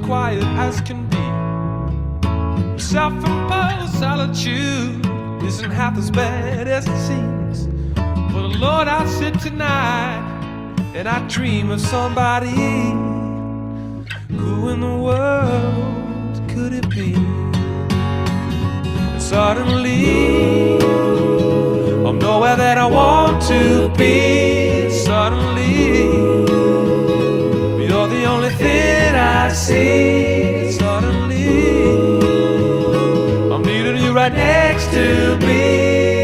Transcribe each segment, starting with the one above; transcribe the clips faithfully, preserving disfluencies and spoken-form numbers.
quiet as can be. Self-imposed solitude isn't half as bad as it seems. For the Lord, I sit tonight and I dream of somebody. Who in the world could it be? And suddenly I'm nowhere that I want to be. Suddenly you're the only thing I see. Suddenly I'm needing you right next to me.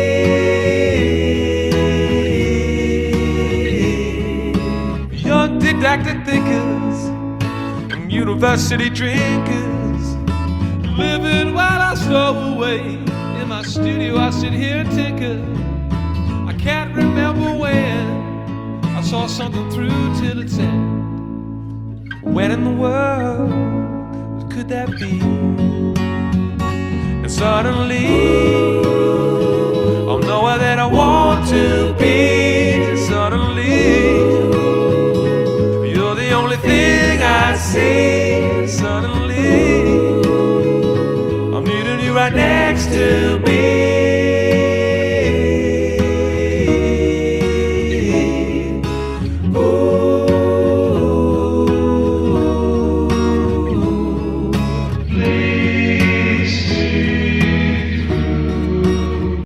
Young didactic thinkers and university drinkers, living while I slow away. In my studio I sit here and tinker. I can't remember when I saw something through till its end. When in the world could that be? And suddenly I'm nowhere that I want to be. Suddenly you're the only thing I see. Suddenly I'm needing you right next to me.